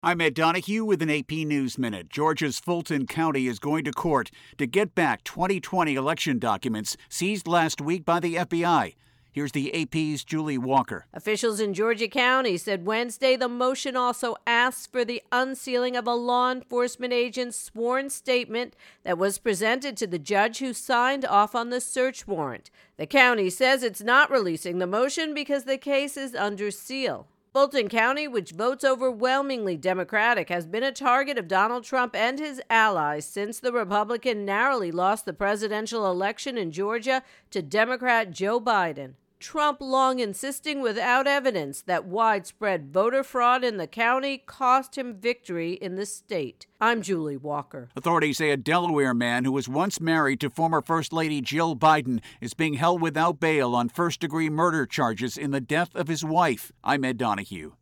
I'm Ed Donahue with an AP News Minute. Georgia's Fulton County is going to court to get back 2020 election documents seized last week by the FBI. Here's the AP's Julie Walker. Officials in Georgia County said Wednesday the motion also asks for the unsealing of a law enforcement agent's sworn statement that was presented to the judge who signed off on the search warrant. The county says it's not releasing the motion because the case is under seal. Fulton County, which votes overwhelmingly Democratic, has been a target of Donald Trump and his allies since the Republican narrowly lost the presidential election in Georgia to Democrat Joe Biden. Trump long insisting without evidence that widespread voter fraud in the county cost him victory in the state. I'm Julie Walker. Authorities say a Delaware man who was once married to former First Lady Jill Biden is being held without bail on first-degree murder charges in the death of his wife. I'm Ed Donahue.